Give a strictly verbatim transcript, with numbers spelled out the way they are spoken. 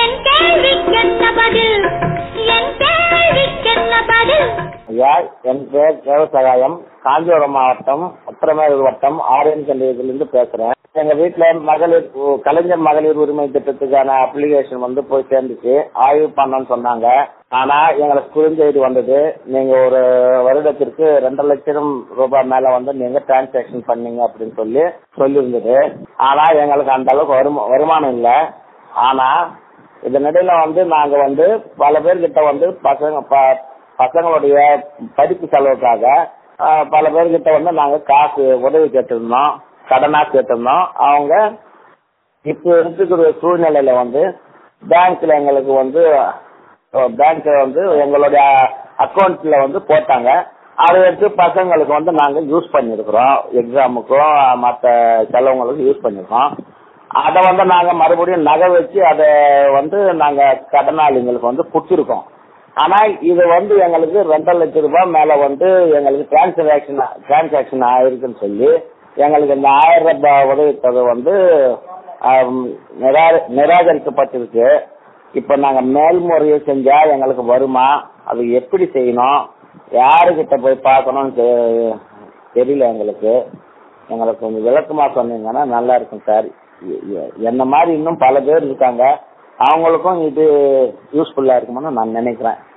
ஐயா, என் பேர் தேவசகாயம். காஞ்சிபுரம் மாவட்டம் உத்தரமேரூர் வட்டம் ஆரியன்கண்டியிலிருந்து பேசுறேன். எங்க வீட்டுல மகளிர் கலைஞர் மகளிர் உரிமை திட்டத்துக்கான அப்ளிகேஷன் வந்து போய் சேர்ந்துச்சு. ஆய்வு பண்ணணும்னு சொன்னாங்க. ஆனா எங்களுக்கு குறுஞ்செய்தி வந்தது, நீங்க ஒரு வருடத்திற்கு ரெண்டரை லட்சம் ரூபாய் மேல வந்து நீங்க டிரான்சாக்சன் பண்ணீங்க அப்படின்னு சொல்லி சொல்லியிருந்தது. ஆனா எங்களுக்கு அந்த அளவுக்கு வருமா வருமானம் இல்லை. ஆனா இதனிடையில வந்து நாங்க வந்து பல பேர்கிட்ட வந்து பசங்க பசங்களுடைய படிப்பு செலவுக்காக பல பேர்கிட்ட வந்து நாங்க காசு உதவி கேட்டிருந்தோம், கடனா கேட்டிருந்தோம். அவங்க இப்ப இருக்கிற சூழ்நிலையில வந்து பேங்க்ல எங்களுக்கு வந்து பேங்க்ல வந்து எங்களுடைய அக்கௌண்ட்ல வந்து போட்டாங்க. அதை எடுத்து பசங்களுக்கு வந்து நாங்க யூஸ் பண்ணிருக்கிறோம், எக்ஸாமுக்கும் மற்ற செலவுங்களுக்கும் யூஸ் பண்ணிருக்கோம். அதை வந்து நாங்க மறுபடியும் நகை வச்சு அதை வந்து நாங்க கடனாளிங்களுக்கு வந்து கொடுத்துருக்கோம். ஆனா இது வந்து எங்களுக்கு ரெண்டரை லட்சம் ரூபாய் மேல வந்து எங்களுக்கு டிரான்சாக்சன் டிரான்சாக்சன் ஆயிருக்குன்னு சொல்லி எங்களுக்கு இந்த ஆயிரம் ரூபாய் உதவி தொகை வந்து நிராகரிக்கப்பட்டிருக்கு. இப்ப நாங்க மேல்முறையை செஞ்சா எங்களுக்கு வருமா, அது எப்படி செய்யணும், யாருக்கிட்ட போய் பார்க்கணும்னு தெரியல. எங்களுக்கு எங்களுக்கு கொஞ்சம் விளக்கமா சொன்னீங்கன்னா நல்லா இருக்கும் சார். என்ன மாதிரி இன்னும் பல பேர் இருக்காங்க, அவங்களுக்கும் இது யூஸ்ஃபுல்லா இருக்கும்னு நான் நினைக்கிறேன்.